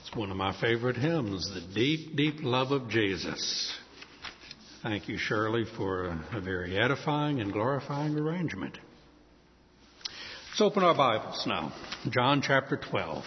It's one of my favorite hymns, The Deep, Deep Love of Jesus. Thank you, Shirley, for a very edifying and glorifying arrangement. Let's open our Bibles now. John chapter 12.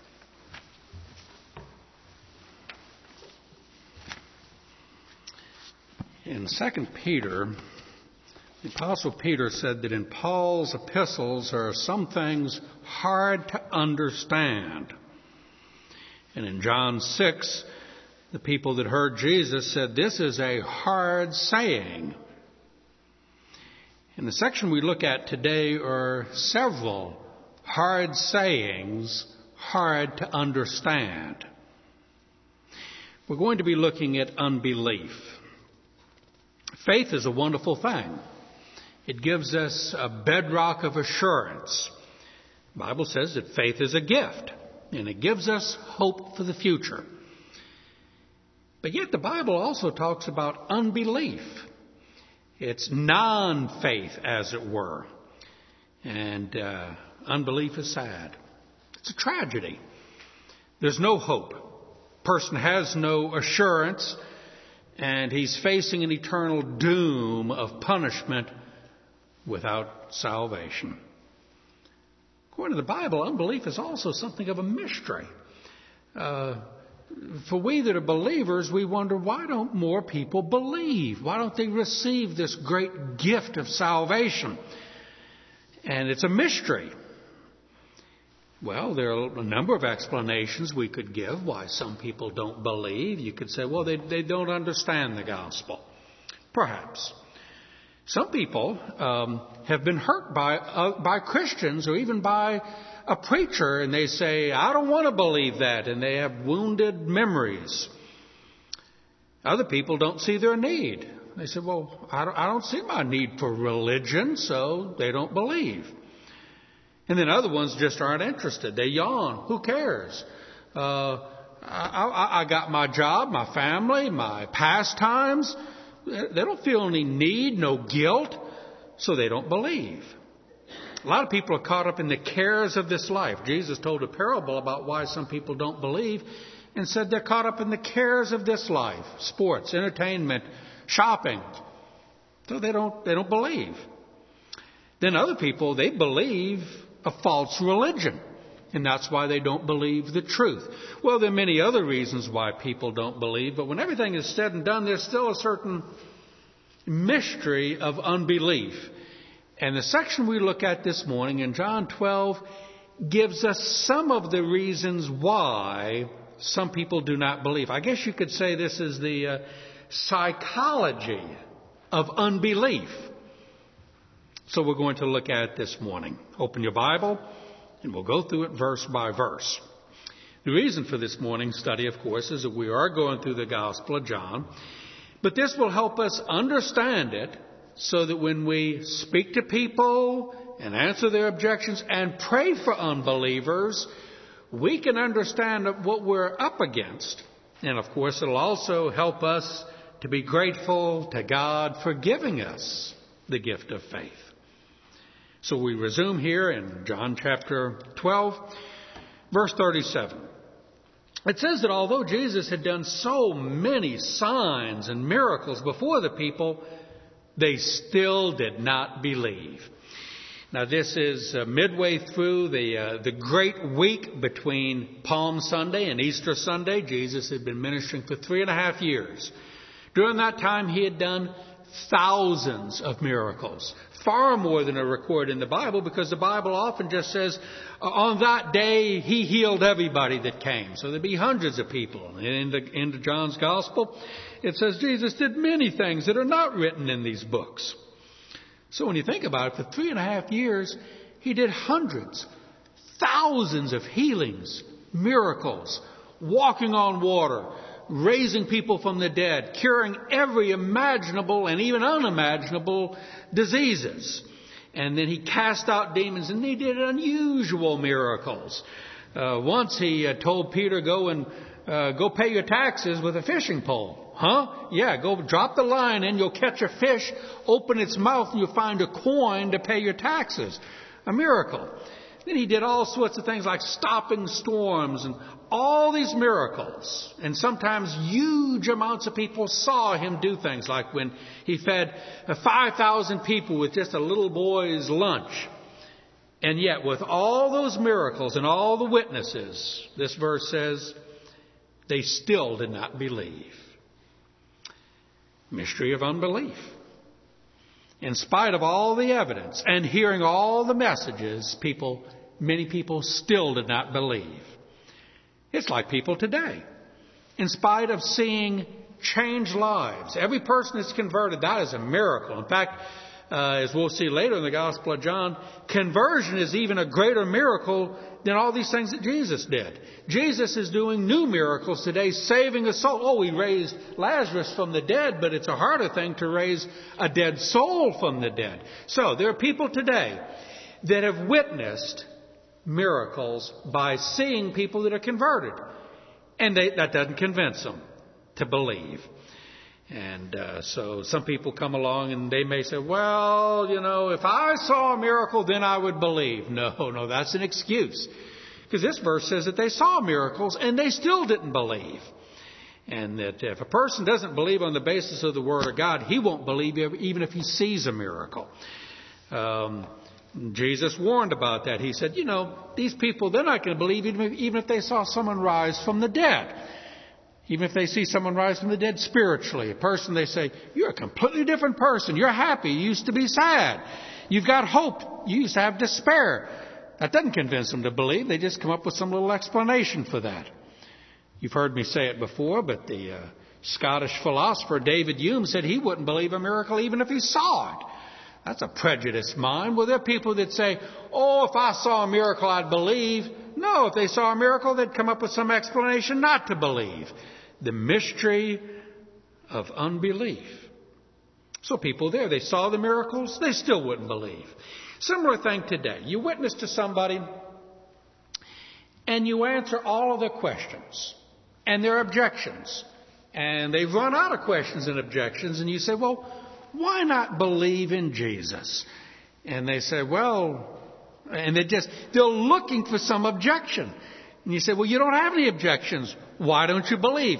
In 2 Peter, the Apostle Peter said that in Paul's epistles there are some things hard to understand. And in John 6, the people that heard Jesus said, this is a hard saying. In the section we look at today are several hard sayings, hard to understand. We're going to be looking at unbelief. Faith is a wonderful thing. It gives us a bedrock of assurance. The Bible says that faith is a gift, and it gives us hope for the future. But yet the Bible also talks about unbelief. It's non-faith, as it were. And unbelief is sad. It's a tragedy. There's no hope. A person has no assurance, and he's facing an eternal doom of punishment without salvation. According to the Bible, unbelief is also something of a mystery. For we that are believers, we wonder, why don't more people believe? Why don't they receive this great gift of salvation? And it's a mystery. Well, there are a number of explanations we could give why some people don't believe. You could say, well, they don't understand the gospel. Perhaps. Some people have been hurt by Christians or even by a preacher, and they say, I don't want to believe that, and they have wounded memories. Other people don't see their need. They say, well, I don't see my need for religion, so they don't believe. And then other ones just aren't interested. They yawn. Who cares? I got my job, my family, my pastimes. They don't feel any need, no guilt, so they don't believe. A lot of people are caught up in the cares of this life. Jesus told a parable about why some people don't believe and said they're caught up in the cares of this life. Sports, entertainment, shopping. So they don't believe. Then other people, they believe a false religion. And that's why they don't believe the truth. Well, there are many other reasons why people don't believe, but when everything is said and done, there's still a certain mystery of unbelief. And the section we look at this morning in John 12 gives us some of the reasons why some people do not believe. I guess you could say this is the psychology of unbelief. So we're going to look at it this morning. Open your Bible. And we'll go through it verse by verse. The reason for this morning's study, of course, is that we are going through the Gospel of John. But this will help us understand it so that when we speak to people and answer their objections and pray for unbelievers, we can understand what we're up against. And, of course, it'll also help us to be grateful to God for giving us the gift of faith. So we resume here in John chapter 12, verse 37. It says that although Jesus had done so many signs and miracles before the people, they still did not believe. Now this is midway through the great week between Palm Sunday and Easter Sunday. Jesus had been ministering for 3.5 years. During that time he had done thousands of miracles. Far more than are recorded in the Bible, because the Bible often just says, on that day he healed everybody that came. So there'd be hundreds of people. And in John's Gospel, it says Jesus did many things that are not written in these books. So when you think about it, for 3.5 years, he did hundreds, thousands of healings, miracles, walking on water, raising people from the dead, curing every imaginable and even unimaginable diseases. And then he cast out demons, and he did unusual miracles. Once he told Peter, go pay your taxes with a fishing pole. Huh? Yeah, go drop the line in, you'll catch a fish, open its mouth, and you'll find a coin to pay your taxes. A miracle. Then he did all sorts of things like stopping storms and all these miracles. And sometimes huge amounts of people saw him do things like when he fed 5,000 people with just a little boy's lunch. And yet with all those miracles and all the witnesses, this verse says, they still did not believe. Mystery of unbelief. In spite of all the evidence and hearing all the messages, many people still did not believe. It's like people today. In spite of seeing changed lives, every person that's converted, that is a miracle. In fact, as we'll see later in the Gospel of John, conversion is even a greater miracle than all these things that Jesus did. Jesus is doing new miracles today, saving a soul. Oh, he raised Lazarus from the dead, but it's a harder thing to raise a dead soul from the dead. So there are people today that have witnessed miracles by seeing people that are converted. And that doesn't convince them to believe. And so some people come along and they may say, well, if I saw a miracle, then I would believe. No, that's an excuse. Because this verse says that they saw miracles and they still didn't believe. And that if a person doesn't believe on the basis of the Word of God, he won't believe even if he sees a miracle. Jesus warned about that. He said, these people, they're not going to believe even if they saw someone rise from the dead. Even if they see someone rise from the dead spiritually, a person, they say, you're a completely different person. You're happy. You used to be sad. You've got hope. You used to have despair. That doesn't convince them to believe. They just come up with some little explanation for that. You've heard me say it before, but the Scottish philosopher David Hume said he wouldn't believe a miracle even if he saw it. That's a prejudiced mind. Well, there are people that say, oh, if I saw a miracle, I'd believe. No, if they saw a miracle, they'd come up with some explanation not to believe. The mystery of unbelief. So people there, they saw the miracles, they still wouldn't believe. Similar thing today. You witness to somebody and you answer all of their questions and their objections. And they've run out of questions and objections. And you say, well, why not believe in Jesus? And they say, well, and they're looking for some objection. And you say, well, you don't have any objections. Why don't you believe?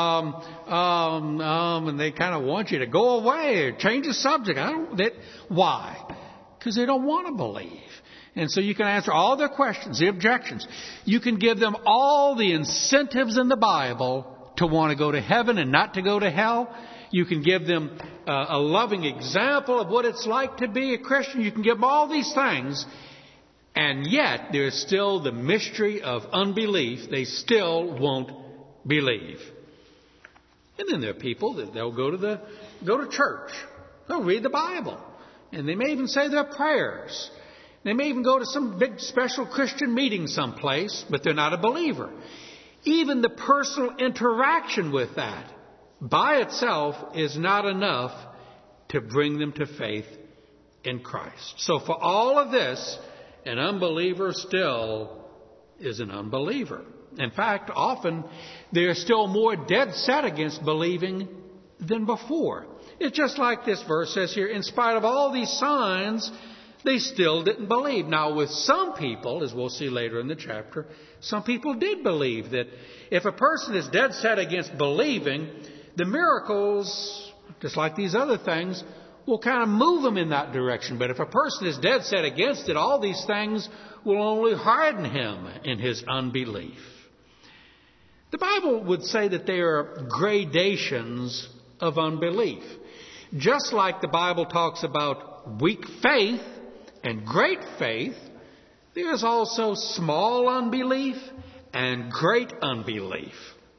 And they kind of want you to go away or change the subject. Why? Because they don't want to believe. And so you can answer all their questions, the objections. You can give them all the incentives in the Bible to want to go to heaven and not to go to hell. You can give them a loving example of what it's like to be a Christian. You can give them all these things. And yet, there's still the mystery of unbelief. They still won't believe. And then there are people that they'll go to church. They'll read the Bible. And they may even say their prayers. They may even go to some big special Christian meeting someplace, but they're not a believer. Even the personal interaction with that by itself is not enough to bring them to faith in Christ. So for all of this, an unbeliever still is an unbeliever. In fact, often they are still more dead set against believing than before. It's just like this verse says here, in spite of all these signs, they still didn't believe. Now, with some people, as we'll see later in the chapter, some people did believe that if a person is dead set against believing, the miracles, just like these other things, will kind of move them in that direction. But if a person is dead set against it, all these things will only harden him in his unbelief. The Bible would say that there are gradations of unbelief. Just like the Bible talks about weak faith and great faith, there is also small unbelief and great unbelief.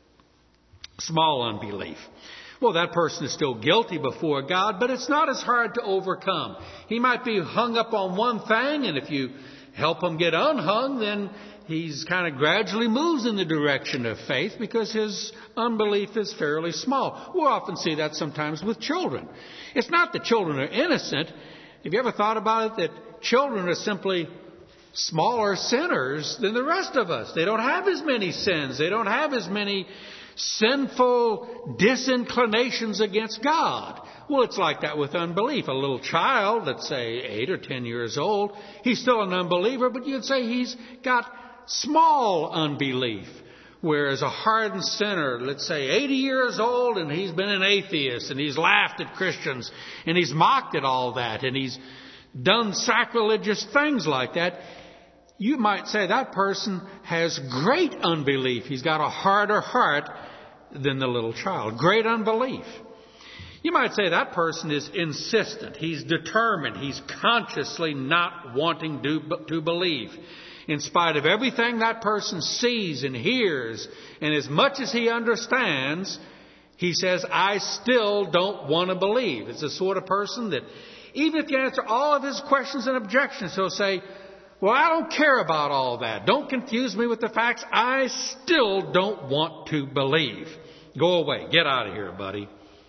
Small unbelief. Well, that person is still guilty before God, but it's not as hard to overcome. He might be hung up on one thing, and if you help him get unhung, then he's kind of gradually moves in the direction of faith because his unbelief is fairly small. We'll often see that sometimes with children. It's not that children are innocent. Have you ever thought about it that children are simply smaller sinners than the rest of us? They don't have as many sins. They don't have as many sinful disinclinations against God. Well, it's like that with unbelief. A little child, let's say 8 or 10 years old, he's still an unbeliever, but you'd say he's got small unbelief. Whereas a hardened sinner, let's say 80 years old, and he's been an atheist, and he's laughed at Christians, and he's mocked at all that, and he's done sacrilegious things like that, you might say that person has great unbelief. He's got a harder heart than the little child. Great unbelief. You might say that person is insistent. He's determined. He's consciously not wanting to believe. In spite of everything that person sees and hears, and as much as he understands, he says, I still don't want to believe. It's the sort of person that even if you answer all of his questions and objections, he'll say, well, I don't care about all that. Don't confuse me with the facts. I still don't want to believe. Go away. Get out of here, buddy.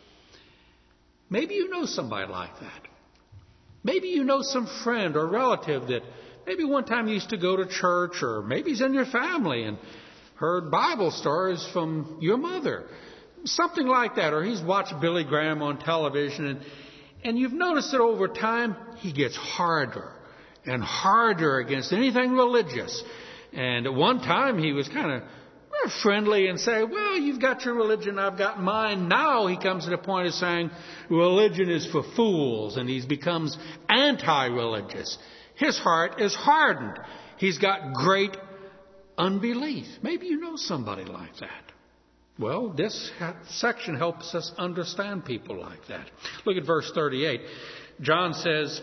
Maybe you know somebody like that. Maybe you know some friend or relative that maybe one time used to go to church, or maybe he's in your family and heard Bible stories from your mother. Something like that. Or he's watched Billy Graham on television, and you've noticed that over time he gets harder and harder against anything religious. And at one time he was kind of friendly and say, well, you've got your religion, I've got mine. Now he comes to the point of saying religion is for fools, and he becomes anti-religious. His heart is hardened. He's got great unbelief. Maybe you know somebody like that. Well, this section helps us understand people like that. Look at verse 38. John says,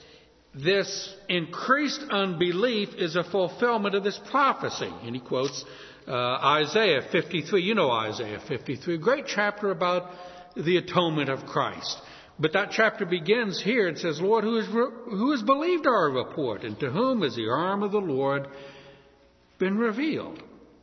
this increased unbelief is a fulfillment of this prophecy. And he quotes Isaiah 53. You know Isaiah 53. Great chapter about the atonement of Christ. But that chapter begins here. It says, Lord, who has believed our report, and to whom has the arm of the Lord been revealed?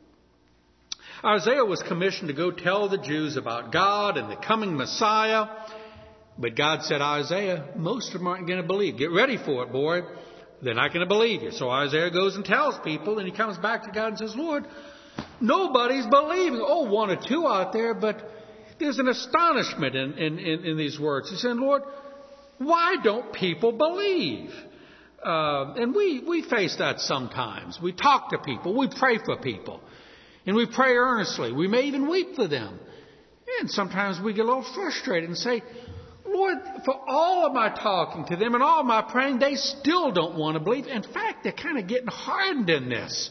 Isaiah was commissioned to go tell the Jews about God and the coming Messiah. But God said, Isaiah, most of them aren't going to believe. Get ready for it, boy. They're not going to believe you. So Isaiah goes and tells people, and he comes back to God and says, Lord, nobody's believing. Oh, one or two out there, but there's an astonishment in these words. He's saying, Lord, why don't people believe? And we face that sometimes. We talk to people. We pray for people. And we pray earnestly. We may even weep for them. And sometimes we get a little frustrated and say, Lord, for all of my talking to them and all of my praying, they still don't want to believe. In fact, they're kind of getting hardened in this.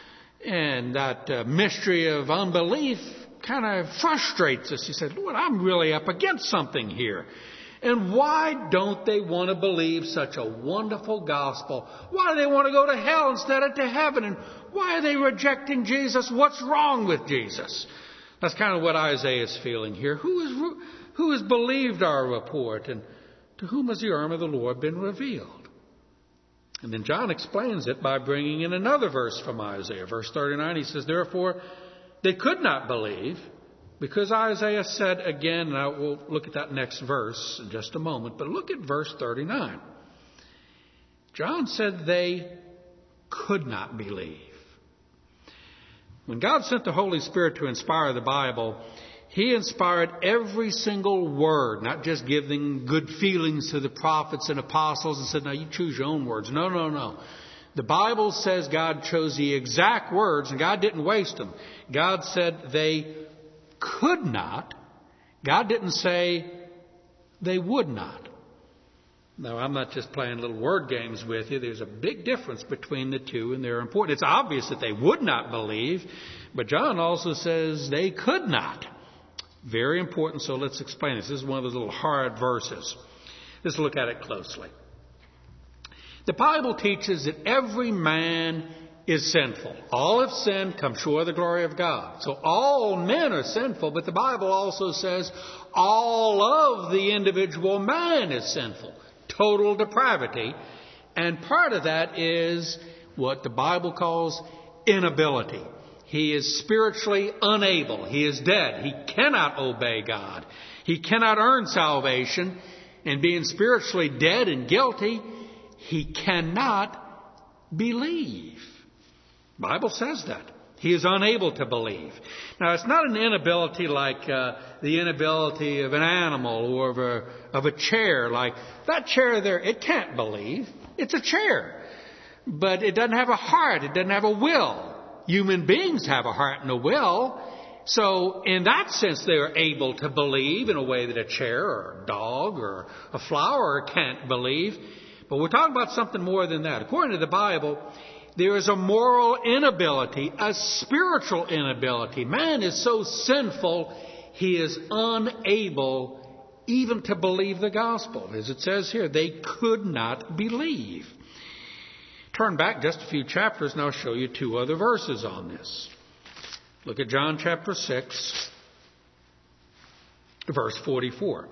And that mystery of unbelief kind of frustrates us. He said, Lord, I'm really up against something here. And why don't they want to believe such a wonderful gospel? Why do they want to go to hell instead of to heaven? And why are they rejecting Jesus? What's wrong with Jesus? That's kind of what Isaiah is feeling here. Who has believed our report? And to whom has the arm of the Lord been revealed? And then John explains it by bringing in another verse from Isaiah. Verse 39, he says, therefore, they could not believe, because Isaiah said again, and we'll look at that next verse in just a moment, but look at verse 39. John said they could not believe. When God sent the Holy Spirit to inspire the Bible, He inspired every single word, not just giving good feelings to the prophets and apostles and said, now you choose your own words. No. The Bible says God chose the exact words, and God didn't waste them. God said they could not. God didn't say they would not. Now, I'm not just playing little word games with you. There's a big difference between the two, and they're important. It's obvious that they would not believe, but John also says they could not. Very important, so let's explain this. This is one of those little hard verses. Let's look at it closely. The Bible teaches that every man is sinful. All have sinned, come short of the glory of God. So all men are sinful, but the Bible also says all of the individual man is sinful. Total depravity. And part of that is what the Bible calls inability. He is spiritually unable. He is dead. He cannot obey God. He cannot earn salvation. And being spiritually dead and guilty, he cannot believe. The Bible says that. He is unable to believe. Now, it's not an inability like the inability of an animal or of a chair. Like that chair there, it can't believe. It's a chair. But it doesn't have a heart. It doesn't have a will. Human beings have a heart and a will. So in that sense, they are able to believe in a way that a chair or a dog or a flower can't believe. But we're talking about something more than that. According to the Bible, there is a moral inability, a spiritual inability. Man is so sinful, he is unable even to believe the gospel. As it says here, they could not believe. Turn back just a few chapters and I'll show you two other verses on this. Look at John chapter 6, verse 44.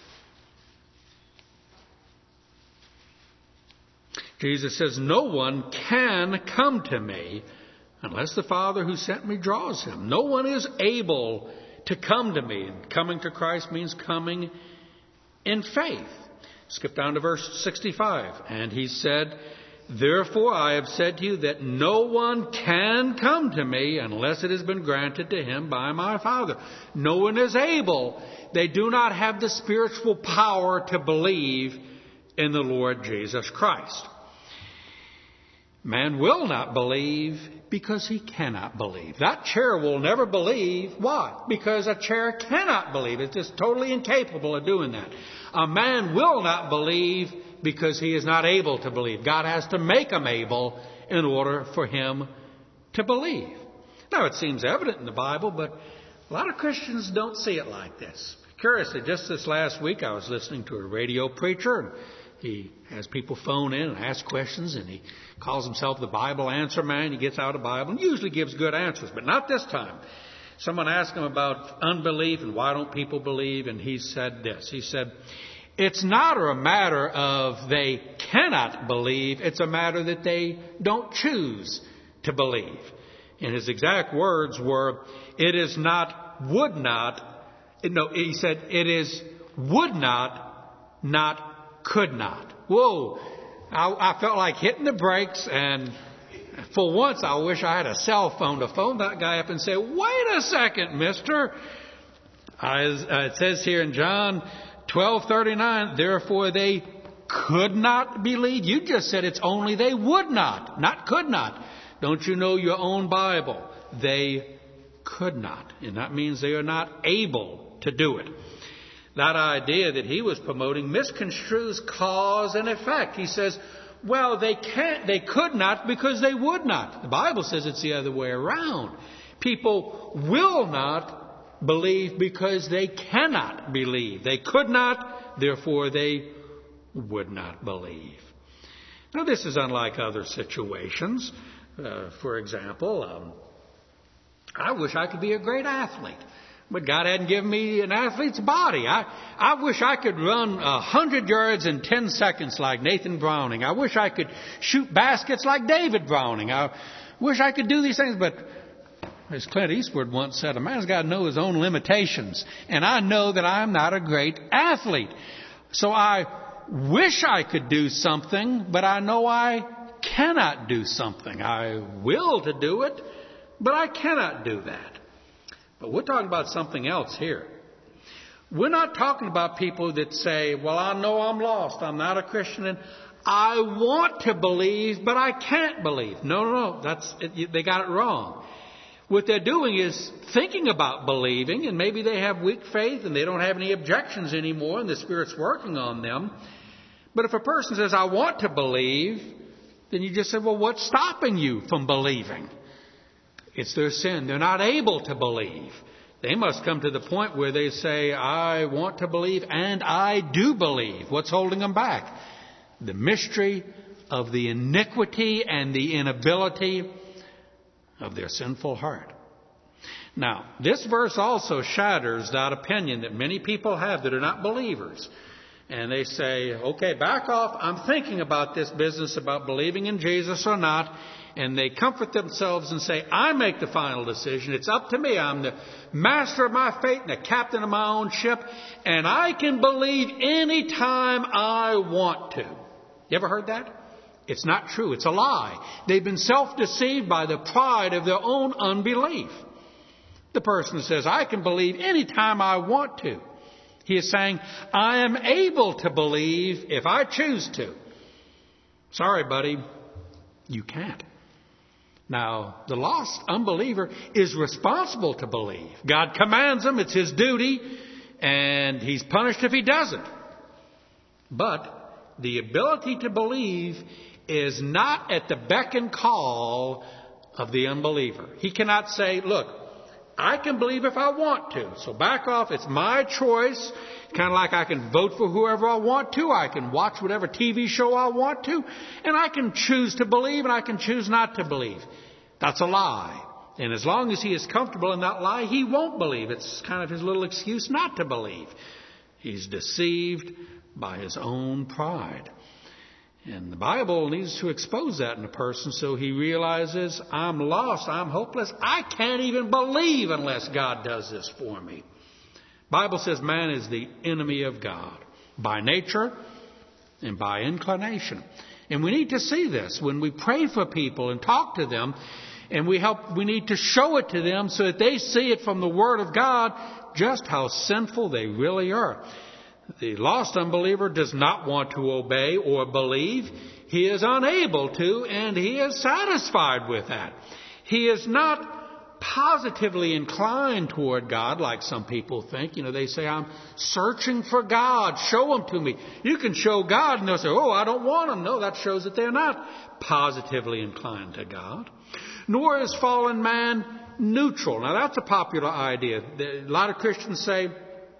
Jesus says, "No one can come to me unless the Father who sent me draws him." No one is able to come to me. And coming to Christ means coming in faith. Skip down to verse 65. And he said, "Therefore I have said to you that no one can come to me unless it has been granted to him by my Father." No one is able. They do not have the spiritual power to believe in the Lord Jesus Christ. Man will not believe because he cannot believe. That chair will never believe. Why? Because a chair cannot believe. It's just totally incapable of doing that. A man will not believe because he is not able to believe. God has to make him able in order for him to believe. Now, it seems evident in the Bible, but a lot of Christians don't see it like this. Curiously, just this last week, I was listening to a radio preacher, and he has people phone in and ask questions, and he calls himself the Bible answer man. He gets out a Bible and usually gives good answers, but not this time. Someone asked him about unbelief and why don't people believe, and he said this. He said, "It's not a matter of they cannot believe. It's a matter that they don't choose to believe." And his exact words were, "It is not, would not." No, he said, "It is would not, could not." Whoa. I felt like hitting the brakes, and for once I wish I had a cell phone to phone that guy up and say, "Wait a second, mister." It says here in John 12:39, "Therefore they could not believe." You just said it's only they would not could not. Don't you know your own Bible? They could not. And that means they are not able to do it. That idea that he was promoting misconstrues cause and effect. He says, well, they could not because they would not. The Bible says it's the other way around. People will not believe because they cannot believe. They could not, therefore they would not believe. Now, this is unlike other situations. For example, I wish I could be a great athlete. But God hadn't given me an athlete's body. I wish I could run 100 yards in 10 seconds like Nathan Browning. I wish I could shoot baskets like David Browning. I wish I could do these things, but as Clint Eastwood once said, a man's got to know his own limitations. And I know that I'm not a great athlete. So I wish I could do something, but I know I cannot do something. I will to do it, but I cannot do that. But we're talking about something else here. We're not talking about people that say, well, I know I'm lost. I'm not a Christian, and I want to believe, but I can't believe. No. They got it wrong. What they're doing is thinking about believing, and maybe they have weak faith and they don't have any objections anymore, and the Spirit's working on them. But if a person says, I want to believe, then you just say, well, what's stopping you from believing? It's their sin. They're not able to believe. They must come to the point where they say, I want to believe and I do believe. What's holding them back? The mystery of the iniquity and the inability of their sinful heart. Now, this verse also shatters that opinion that many people have that are not believers. And they say, okay, back off. I'm thinking about this business about believing in Jesus or not. And they comfort themselves and say, I make the final decision. It's up to me. I'm the master of my fate and the captain of my own ship. And I can believe any time I want to. You ever heard that? It's not true. It's a lie. They've been self-deceived by the pride of their own unbelief. The person says, I can believe anytime I want to. He is saying, I am able to believe if I choose to. Sorry, buddy, you can't. Now, the lost unbeliever is responsible to believe. God commands him. It's his duty. And he's punished if he doesn't. But the ability to believe is not at the beck and call of the unbeliever. He cannot say, look, I can believe if I want to. So back off. It's my choice. Kind of like I can vote for whoever I want to. I can watch whatever TV show I want to. And I can choose to believe and I can choose not to believe. That's a lie. And as long as he is comfortable in that lie, he won't believe. It's kind of his little excuse not to believe. He's deceived by his own pride. And the Bible needs to expose that in a person so he realizes, I'm lost, I'm hopeless, I can't even believe unless God does this for me. The Bible says man is the enemy of God by nature and by inclination. And we need to see this when we pray for people and talk to them. And we need to show it to them so that they see it from the Word of God just how sinful they really are. The lost unbeliever does not want to obey or believe. He is unable to, and he is satisfied with that. He is not positively inclined toward God like some people think. You know, they say, I'm searching for God. Show him to me. You can show God, and they'll say, oh, I don't want him. No, that shows that they're not positively inclined to God. Nor is fallen man neutral. Now, that's a popular idea. A lot of Christians say,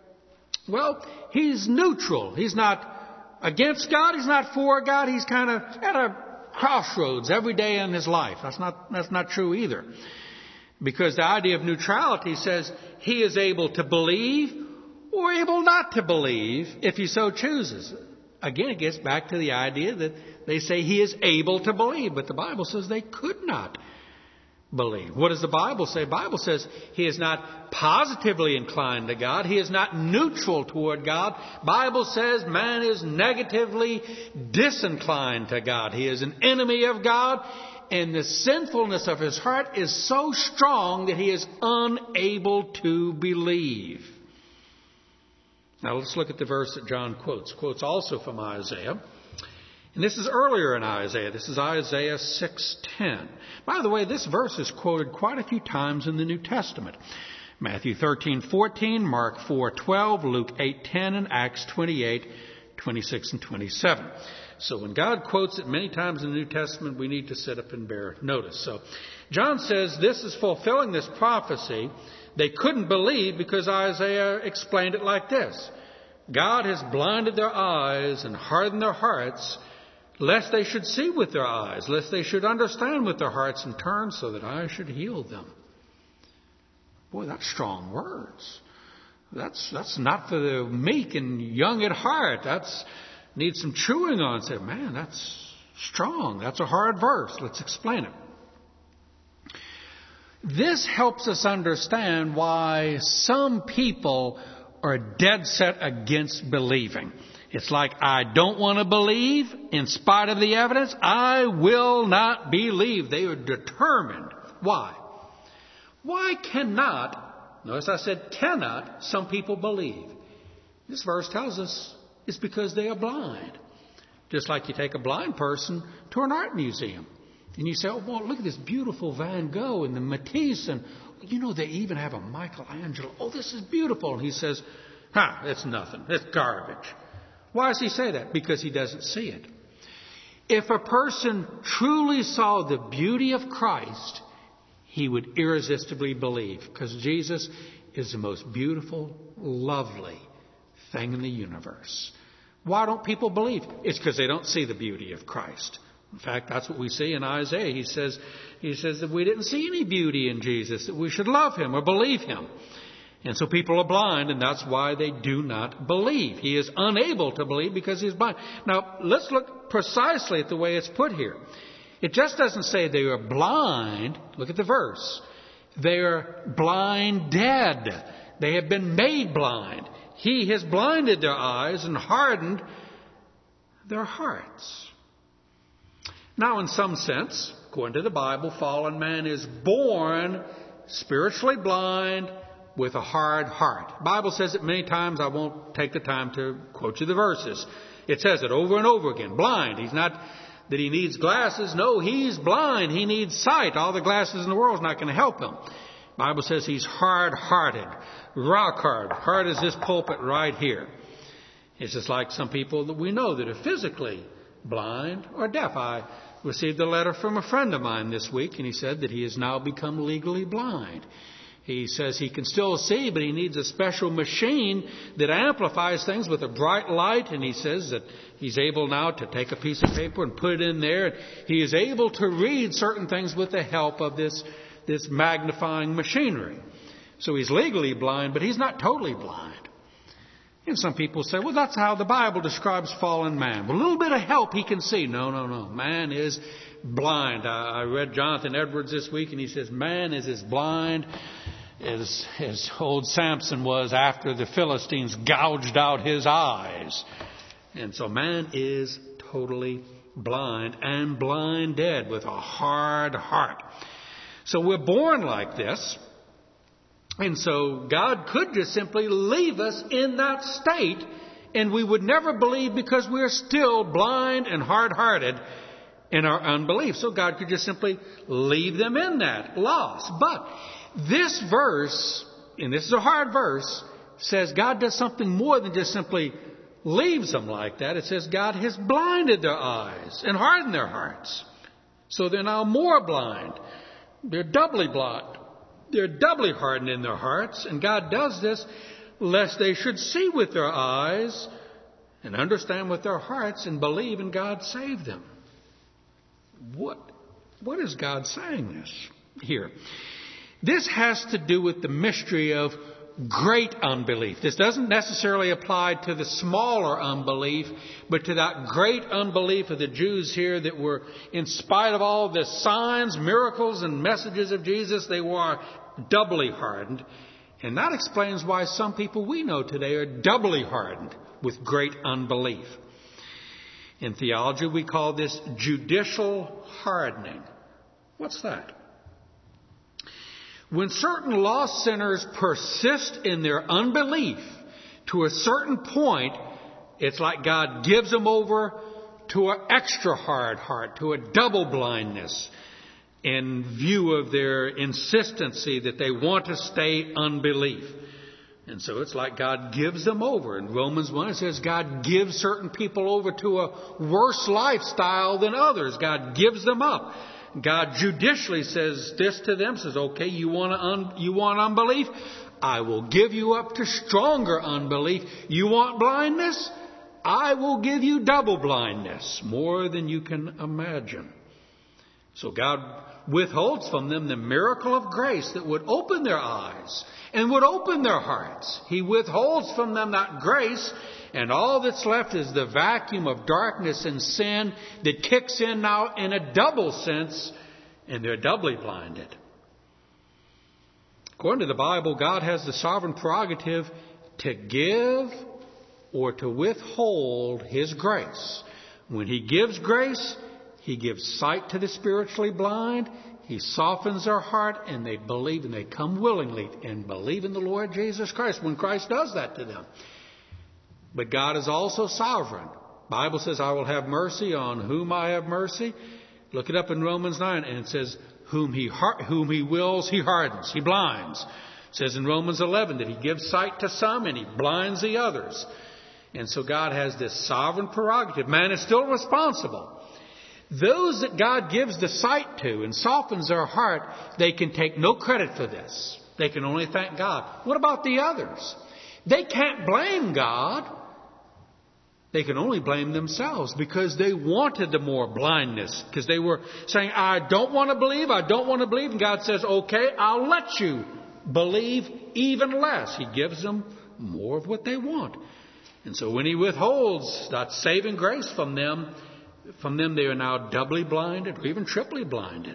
well, he's neutral. He's not against God. He's not for God. He's kind of at a crossroads every day in his life. That's not true either. Because the idea of neutrality says he is able to believe or able not to believe if he so chooses. Again, it gets back to the idea that they say he is able to believe, but the Bible says they could not believe. What does the Bible say? The Bible says he is not positively inclined to God. He is not neutral toward God. The Bible says man is negatively disinclined to God. He is an enemy of God, and the sinfulness of his heart is so strong that he is unable to believe. Now let's look at the verse that John quotes. Quotes also from Isaiah. And this is earlier in Isaiah. This is Isaiah 6:10. By the way, this verse is quoted quite a few times in the New Testament. Matthew 13:14, Mark 4:12, Luke 8:10, and Acts 28:26 and 27. So when God quotes it many times in the New Testament, we need to sit up and bear notice. So John says this is fulfilling this prophecy. They couldn't believe because Isaiah explained it like this. God has blinded their eyes and hardened their hearts, lest they should see with their eyes, lest they should understand with their hearts and turn so that I should heal them. Boy, that's strong words. That's not for the meek and young at heart. That's needs some chewing on. Say, man, that's strong. That's a hard verse. Let's explain it. This helps us understand why some people are dead set against believing. It's like, I don't want to believe in spite of the evidence. I will not believe. They are determined. Why? Why cannot, notice I said cannot, some people believe? This verse tells us it's because they are blind. Just like you take a blind person to an art museum. And you say, oh, well, look at this beautiful Van Gogh and the Matisse. And, you know, they even have a Michelangelo. Oh, this is beautiful. And he says, it's nothing. It's garbage. Why does he say that? Because he doesn't see it. If a person truly saw the beauty of Christ, he would irresistibly believe. Because Jesus is the most beautiful, lovely thing in the universe. Why don't people believe? It's because they don't see the beauty of Christ. In fact, that's what we see in Isaiah. He says that we didn't see any beauty in Jesus, that we should love him or believe him. And so people are blind, and that's why they do not believe. He is unable to believe because he's blind. Now, let's look precisely at the way it's put here. It just doesn't say they are blind. Look at the verse. They are blinded. They have been made blind. He has blinded their eyes and hardened their hearts. Now, in some sense, according to the Bible, fallen man is born spiritually blind with a hard heart. The Bible says it many times. I won't take the time to quote you the verses. It says it over and over again. Blind. He's not that he needs glasses. No, he's blind. He needs sight. All the glasses in the world is not going to help him. The Bible says he's hard-hearted, rock hard. Hard as this pulpit right here. It's just like some people that we know that are physically blind or deaf. I received a letter from a friend of mine this week, and he said that he has now become legally blind. He says he can still see, but he needs a special machine that amplifies things with a bright light. And he says that he's able now to take a piece of paper and put it in there. He is able to read certain things with the help of this magnifying machinery. So he's legally blind, but he's not totally blind. And some people say, well, that's how the Bible describes fallen man. With a little bit of help, he can see. No. Man is blind. I read Jonathan Edwards this week, and he says, man is as blind as old Samson was after the Philistines gouged out his eyes. And so man is totally blind and blinded with a hard heart. So we're born like this. And so God could just simply leave us in that state, and we would never believe because we're still blind and hard-hearted in our unbelief. So God could just simply leave them in that loss. But this verse, and this is a hard verse, says God does something more than just simply leaves them like that. It says God has blinded their eyes and hardened their hearts. So they're now more blind. They're doubly blind. They're doubly hardened in their hearts. And God does this lest they should see with their eyes and understand with their hearts and believe in God save them. What is God saying this here? This has to do with the mystery of great unbelief. This doesn't necessarily apply to the smaller unbelief, but to that great unbelief of the Jews here that were, in spite of all the signs, miracles, and messages of Jesus, they were doubly hardened. And that explains why some people we know today are doubly hardened with great unbelief. In theology, we call this judicial hardening. What's that? When certain lost sinners persist in their unbelief to a certain point, it's like God gives them over to an extra hard heart, to a double blindness in view of their insistency that they want to stay unbelief. And so it's like God gives them over. In Romans 1 it says God gives certain people over to a worse lifestyle than others. God gives them up. God judicially says this to them, says, okay, you want unbelief? I will give you up to stronger unbelief. You want blindness? I will give you double blindness, more than you can imagine. So God withholds from them the miracle of grace that would open their eyes and would open their hearts. He withholds from them that grace, and all that's left is the vacuum of darkness and sin that kicks in now in a double sense, and they're doubly blinded. According to the Bible, God has the sovereign prerogative to give or to withhold His grace. When He gives grace, He gives sight to the spiritually blind. He softens their heart, and they believe, and they come willingly and believe in the Lord Jesus Christ when Christ does that to them. But God is also sovereign. The Bible says, I will have mercy on whom I have mercy. Look it up in Romans 9, and it says, whom he wills, He hardens, He blinds. It says in Romans 11 that He gives sight to some and He blinds the others. And so God has this sovereign prerogative. Man is still responsible. Those that God gives the sight to and softens their heart, they can take no credit for this. They can only thank God. What about the others? They can't blame God. They can only blame themselves because they wanted the more blindness. Because they were saying, I don't want to believe, I don't want to believe. And God says, okay, I'll let you believe even less. He gives them more of what they want. And so when He withholds that saving grace from them they are now doubly blinded or even triply blinded.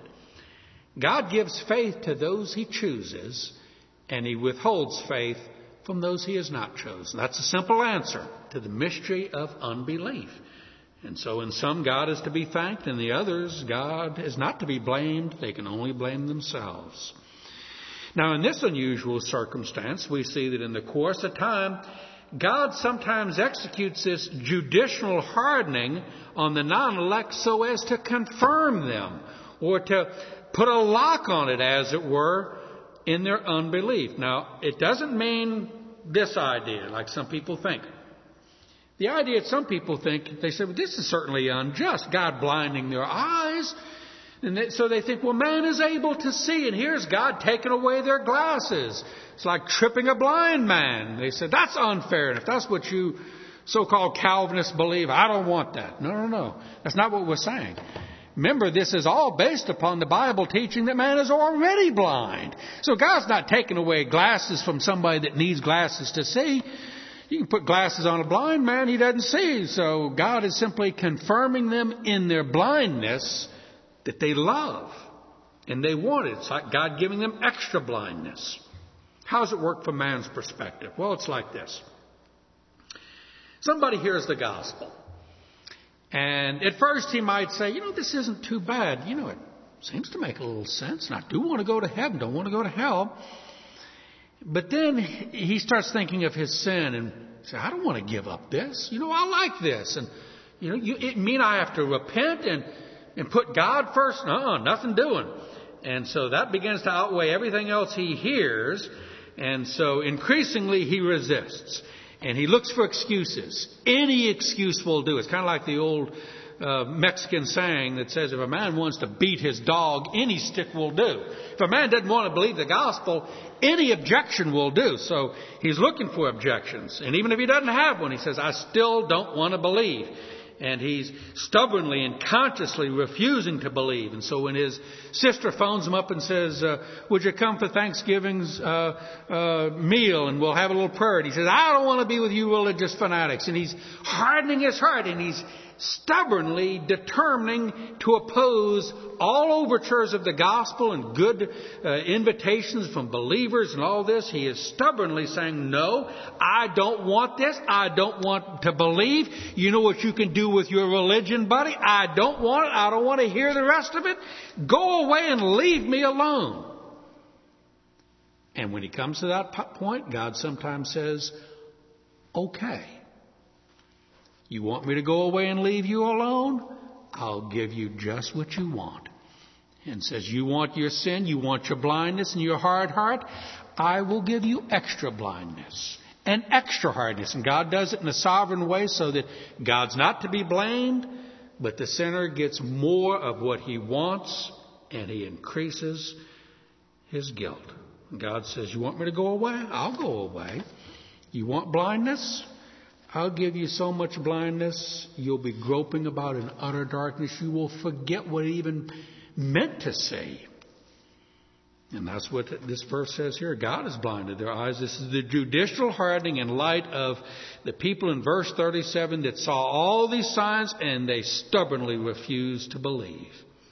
God gives faith to those He chooses, and He withholds faith from those He has not chosen. That's a simple answer to the mystery of unbelief. And so in some, God is to be thanked, and the others, God is not to be blamed. They can only blame themselves. Now, in this unusual circumstance, we see that in the course of time, God sometimes executes this judicial hardening on the non-elect so as to confirm them, or to put a lock on it, as it were, in their unbelief. Now, it doesn't mean this idea, like some people think. The idea that some people think, they say, well, this is certainly unjust, God blinding their eyes. And so they think, well, man is able to see, and here's God taking away their glasses. It's like tripping a blind man. They said, that's unfair. And if that's what you so-called Calvinists believe, I don't want that. No. That's not what we're saying. Remember, this is all based upon the Bible teaching that man is already blind. So God's not taking away glasses from somebody that needs glasses to see. You can put glasses on a blind man, he doesn't see. So God is simply confirming them in their blindness that they love and they want it. It's like God giving them extra blindness. How does it work from man's perspective? Well, it's like this. Somebody hears the gospel. And at first he might say, this isn't too bad. It seems to make a little sense. And I do want to go to heaven, don't want to go to hell. But then he starts thinking of his sin and say, I don't want to give up this. I like this. And, it mean I have to repent and put God first? No, nothing doing. And so that begins to outweigh everything else he hears. And so increasingly he resists. And he looks for excuses. Any excuse will do. It's kind of like the old Mexican saying that says if a man wants to beat his dog, any stick will do. If a man doesn't want to believe the gospel, any objection will do. So he's looking for objections. And even if he doesn't have one, he says, I still don't want to believe. And he's stubbornly and consciously refusing to believe. And so when his sister phones him up and says, would you come for Thanksgiving's meal and we'll have a little prayer? And he says, I don't want to be with you religious fanatics. And he's hardening his heart, and he's stubbornly determining to oppose all overtures of the gospel and good invitations from believers and all this. He is stubbornly saying, no, I don't want this. I don't want to believe. You know what you can do with your religion, buddy? I don't want it. I don't want to hear the rest of it. Go away and leave me alone. And when he comes to that point, God sometimes says, okay. You want me to go away and leave you alone? I'll give you just what you want. And says, you want your sin, you want your blindness and your hard heart? I will give you extra blindness and extra hardness. And God does it in a sovereign way so that God's not to be blamed, but the sinner gets more of what he wants, and he increases his guilt. And God says, you want me to go away? I'll go away. You want blindness? I'll give you so much blindness, you'll be groping about in utter darkness. You will forget what it even meant to see. And that's what this verse says here. God has blinded their eyes. This is the judicial hardening in light of the people in verse 37 that saw all these signs and they stubbornly refused to believe.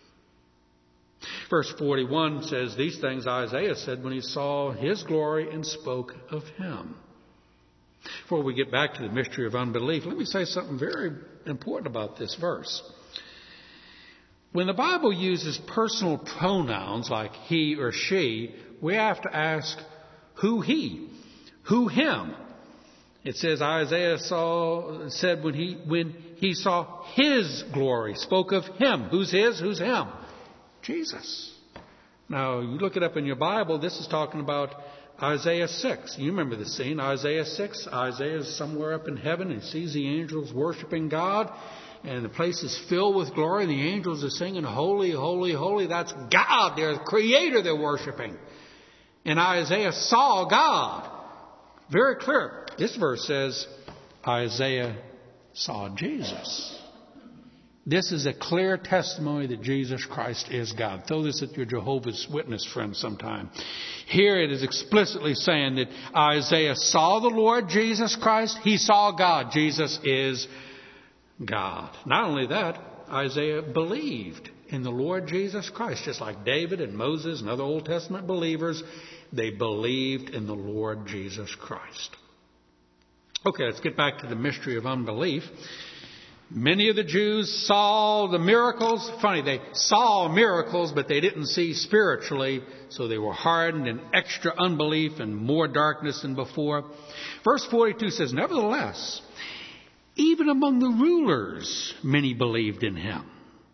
Verse 41 says, these things Isaiah said when he saw his glory and spoke of him. Before we get back to the mystery of unbelief, let me say something very important about this verse. When the Bible uses personal pronouns like he or she, we have to ask who he, who him. It says Isaiah said when he saw his glory, spoke of him. Who's his? Who's him? Jesus. Now, you look it up in your Bible, this is talking about Isaiah 6. You remember the scene, Isaiah 6. Isaiah is somewhere up in heaven and sees the angels worshiping God. And the place is filled with glory. The angels are singing, holy, holy, holy. That's God, their creator they're worshiping. And Isaiah saw God. Very clear. This verse says Isaiah saw Jesus. This is a clear testimony that Jesus Christ is God. Throw this at your Jehovah's Witness friends sometime. Here it is explicitly saying that Isaiah saw the Lord Jesus Christ. He saw God. Jesus is God. Not only that, Isaiah believed in the Lord Jesus Christ. Just like David and Moses and other Old Testament believers, they believed in the Lord Jesus Christ. Okay, let's get back to the mystery of unbelief. Many of the Jews saw the miracles. Funny, they saw miracles, but they didn't see spiritually, so they were hardened in extra unbelief and more darkness than before. Verse 42 says, nevertheless, even among the rulers, many believed in him.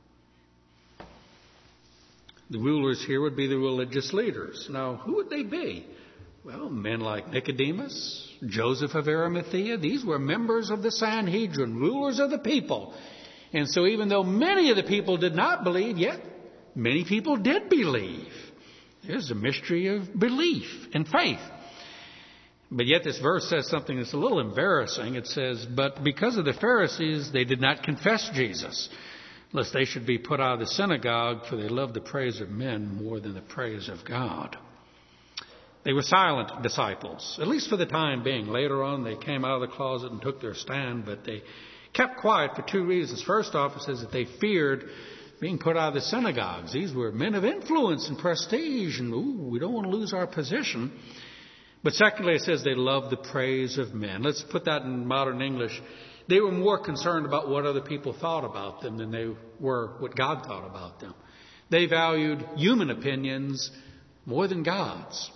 The rulers here would be the religious leaders. Now, who would they be? Well, men like Nicodemus, Joseph of Arimathea, these were members of the Sanhedrin, rulers of the people. And so even though many of the people did not believe, yet many people did believe. There's a mystery of belief and faith. But yet this verse says something that's a little embarrassing. It says, but because of the Pharisees, they did not confess Jesus, lest they should be put out of the synagogue, for they loved the praise of men more than the praise of God. They were silent disciples, at least for the time being. Later on, they came out of the closet and took their stand, but they kept quiet for two reasons. First off, it says that they feared being put out of the synagogues. These were men of influence and prestige, and we don't want to lose our position. But secondly, it says they loved the praise of men. Let's put that in modern English. They were more concerned about what other people thought about them than they were what God thought about them. They valued human opinions more than God's.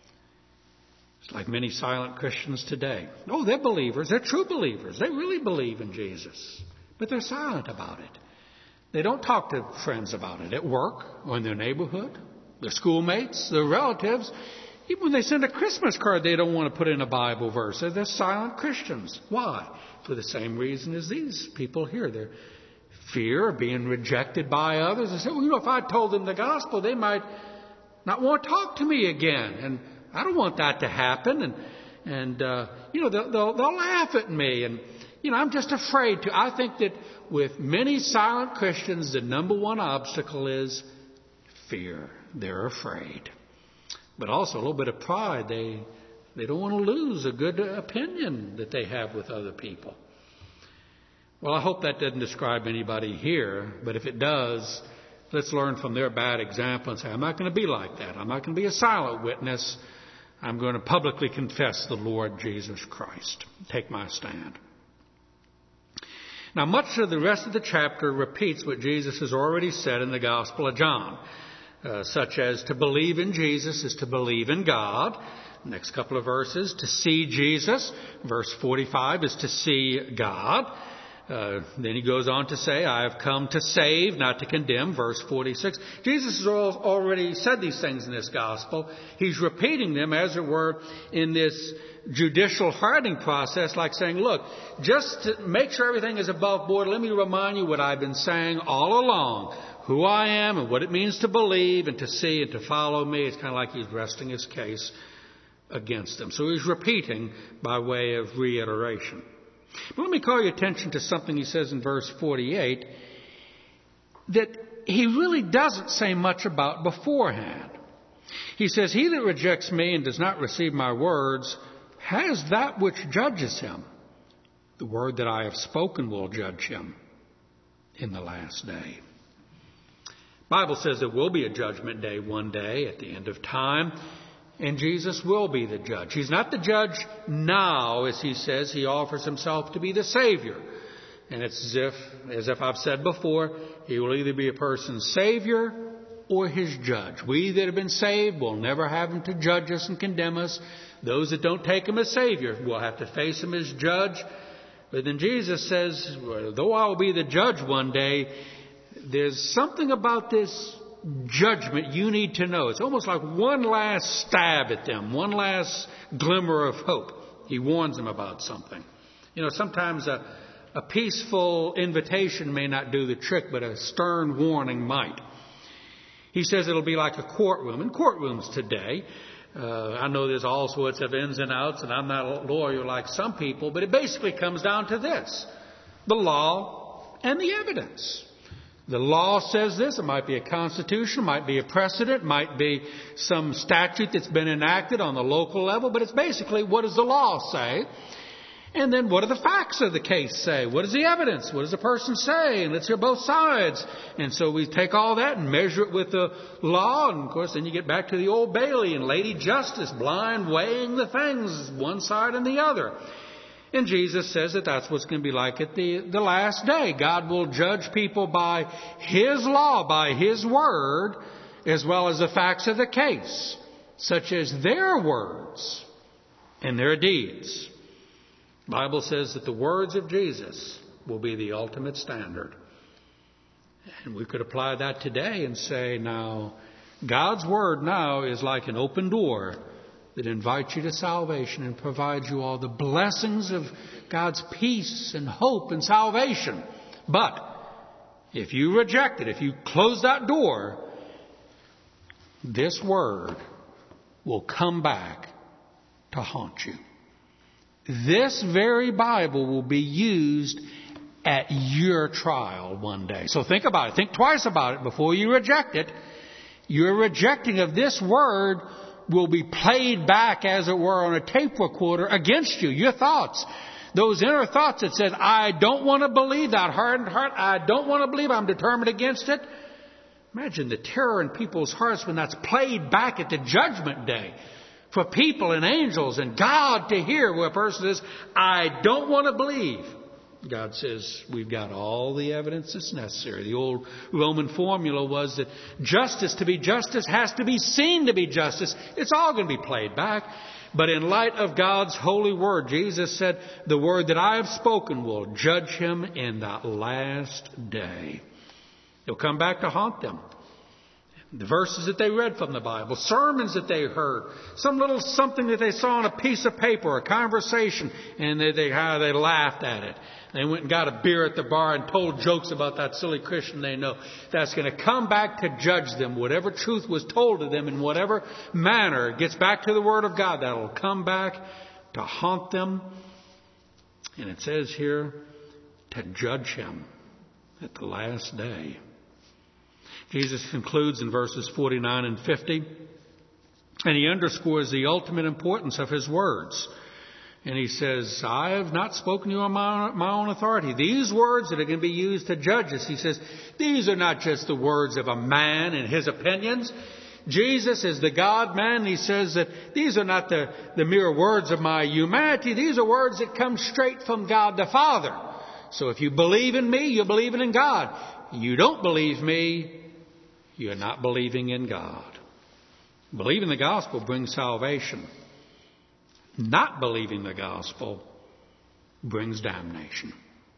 It's like many silent Christians today. Oh, they're believers. They're true believers. They really believe in Jesus. But they're silent about it. They don't talk to friends about it at work or in their neighborhood, their schoolmates, their relatives. Even when they send a Christmas card, they don't want to put in a Bible verse. They're silent Christians. Why? For the same reason as these people here. Their fear of being rejected by others. They say, well, if I told them the gospel, they might not want to talk to me again. And I don't want that to happen. And they'll laugh at me. And, I'm just afraid to. I think that with many silent Christians, the number one obstacle is fear. They're afraid. But also a little bit of pride. They don't want to lose a good opinion that they have with other people. Well, I hope that doesn't describe anybody here. But if it does, let's learn from their bad example and say, I'm not going to be like that. I'm not going to be a silent witness. I'm going to publicly confess the Lord Jesus Christ. Take my stand. Now, much of the rest of the chapter repeats what Jesus has already said in the Gospel of John, such as to believe in Jesus is to believe in God. Next couple of verses, to see Jesus. Verse 45 is to see God. Then he goes on to say, I have come to save, not to condemn. Verse 46. Jesus has already said these things in this gospel. He's repeating them, as it were, in this judicial hardening process, like saying, look, just to make sure everything is above board, let me remind you what I've been saying all along, who I am and what it means to believe and to see and to follow me. It's kind of like he's resting his case against them. So he's repeating by way of reiteration. But let me call your attention to something he says in verse 48 that he really doesn't say much about beforehand. He says, he that rejects me and does not receive my words has that which judges him. The word that I have spoken will judge him in the last day. The Bible says there will be a judgment day one day at the end of time. And Jesus will be the judge. He's not the judge now, as he says. He offers himself to be the Savior. And it's as if I've said before, he will either be a person's Savior or his judge. We that have been saved will never have him to judge us and condemn us. Those that don't take him as Savior will have to face him as judge. But then Jesus says, though I will be the judge one day, there's something about this judgment you need to know. It's almost like one last stab at them, one last glimmer of hope. He warns them about something. Sometimes a peaceful invitation may not do the trick, but a stern warning might. He says it'll be like a courtroom. In courtrooms today, I know there's all sorts of ins and outs, and I'm not a lawyer like some people, but it basically comes down to this: the law and the evidence. The law says this. It might be a constitution, might be a precedent, might be some statute that's been enacted on the local level, but it's basically, what does the law say? And then what do the facts of the case say? What is the evidence? What does the person say? And let's hear both sides. And so we take all that and measure it with the law. And of course, then you get back to the Old Bailey and Lady Justice, blind weighing the things, one side and the other. And Jesus says that that's what's going to be like at the last day. God will judge people by His law, by His word, as well as the facts of the case, such as their words and their deeds. The Bible says that the words of Jesus will be the ultimate standard. And we could apply that today and say, now, God's word now is like an open door that invites you to salvation and provides you all the blessings of God's peace and hope and salvation. But if you reject it, if you close that door, this word will come back to haunt you. This very Bible will be used at your trial one day. So think about it. Think twice about it before you reject it. Your rejecting of this word will be played back, as it were, on a tape recorder against you. Your thoughts. Those inner thoughts that says, I don't want to believe that hardened heart. I don't want to believe. I'm determined against it. Imagine the terror in people's hearts when that's played back at the judgment day. For people and angels and God to hear where a person says, I don't want to believe. God says, we've got all the evidence that's necessary. The old Roman formula was that justice to be justice has to be seen to be justice. It's all going to be played back. But in light of God's holy word, Jesus said, the word that I have spoken will judge him in that last day. It'll come back to haunt them. The verses that they read from the Bible, sermons that they heard, some little something that they saw on a piece of paper, a conversation, and they laughed at it. They went and got a beer at the bar and told jokes about that silly Christian they know. That's going to come back to judge them. Whatever truth was told to them in whatever manner gets back to the Word of God. That'll come back to haunt them. And it says here, to judge him at the last day. Jesus concludes in verses 49 and 50, and he underscores the ultimate importance of his words. And he says, I have not spoken to you on my own authority. These words that are going to be used to judge us, he says, these are not just the words of a man and his opinions. Jesus is the God-man. He says that these are not the mere words of my humanity. These are words that come straight from God the Father. So if you believe in me, you're believing in God. You don't believe me, you're not believing in God. Believing the gospel brings salvation. Not believing the gospel brings damnation.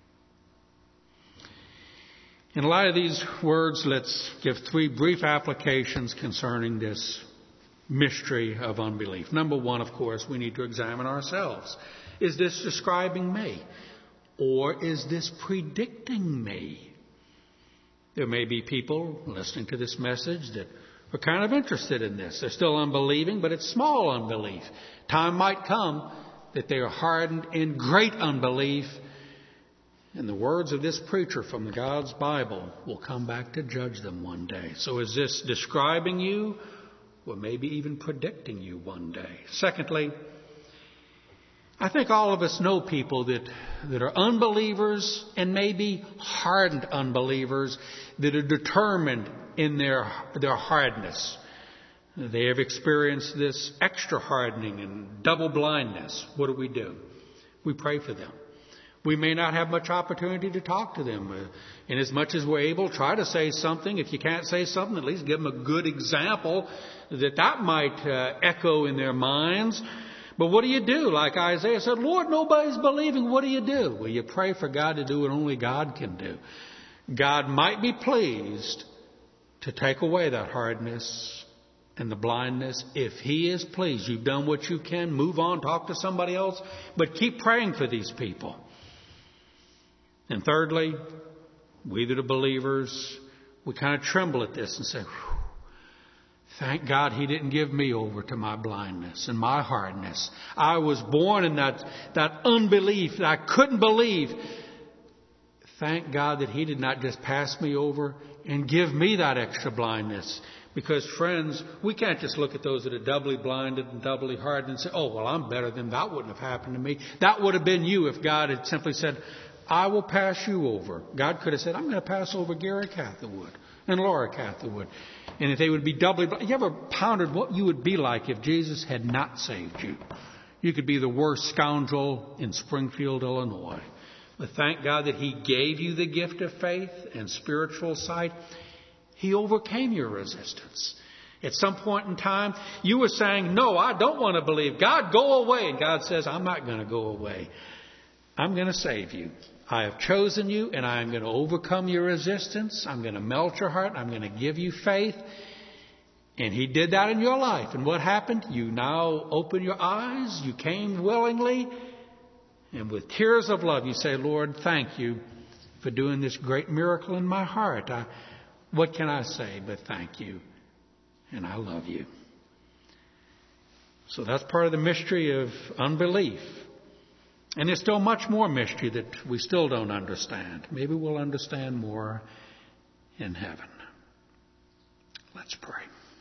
In light of these words, let's give 3 brief applications concerning this mystery of unbelief. Number 1, of course, we need to examine ourselves. Is this describing me? Or is this predicting me? There may be people listening to this message that are kind of interested in this. They're still unbelieving, but it's small unbelief. Time might come that they are hardened in great unbelief, and the words of this preacher from God's Bible will come back to judge them one day. So is this describing you, or maybe even predicting you one day? Secondly, I think all of us know people that are unbelievers and maybe hardened unbelievers that are determined in their hardness. They have experienced this extra hardening and double blindness. What do? We pray for them. We may not have much opportunity to talk to them. And as much as we're able, try to say something. If you can't say something, at least give them a good example that might echo in their minds. But what do? Like Isaiah said, Lord, nobody's believing. What do? Well, you pray for God to do what only God can do. God might be pleased to take away that hardness and the blindness. If He is pleased, you've done what you can. Move on, talk to somebody else. But keep praying for these people. And thirdly, we that are believers, we kind of tremble at this and say, thank God He didn't give me over to my blindness and my hardness. I was born in that unbelief that I couldn't believe. Thank God that He did not just pass me over and give me that extra blindness. Because, friends, we can't just look at those that are doubly blinded and doubly hardened and say, oh, well, I'm better than that. Wouldn't have happened to me. That would have been you if God had simply said, I will pass you over. God could have said, I'm going to pass over Gary Catherwood and Laura Catherwood. And if they would be doubly blind. You ever pondered what you would be like if Jesus had not saved you? You could be the worst scoundrel in Springfield, Illinois. But thank God that He gave you the gift of faith and spiritual sight. He overcame your resistance. At some point in time, you were saying, no, I don't want to believe. God, go away. And God says, I'm not going to go away. I'm going to save you. I have chosen you, and I am going to overcome your resistance. I'm going to melt your heart. I'm going to give you faith. And He did that in your life. And what happened? You now open your eyes. You came willingly. And with tears of love, you say, Lord, thank you for doing this great miracle in my heart. What can I say but thank you? And I love you. So that's part of the mystery of unbelief. And there's still much more mystery that we still don't understand. Maybe we'll understand more in heaven. Let's pray.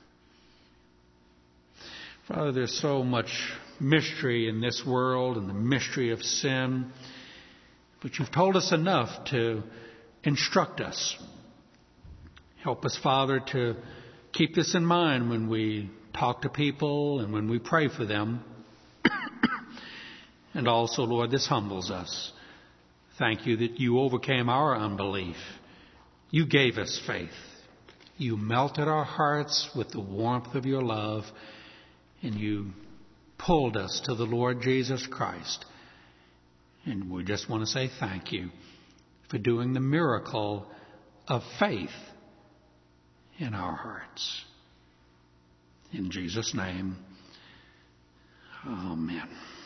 Father, there's so much mystery in this world and the mystery of sin. But you've told us enough to instruct us. Help us, Father, to keep this in mind when we talk to people and when we pray for them. And also, Lord, this humbles us. Thank you that you overcame our unbelief. You gave us faith. You melted our hearts with the warmth of your love, and you pulled us to the Lord Jesus Christ. And we just want to say thank you for doing the miracle of faith in our hearts. In Jesus' name, amen.